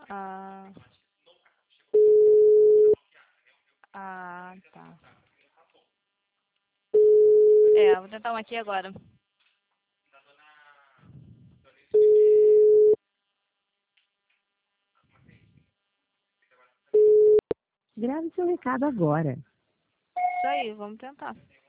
Ah, tá. Vou tentar um aqui agora. Grave seu recado agora. Isso aí, vamos tentar.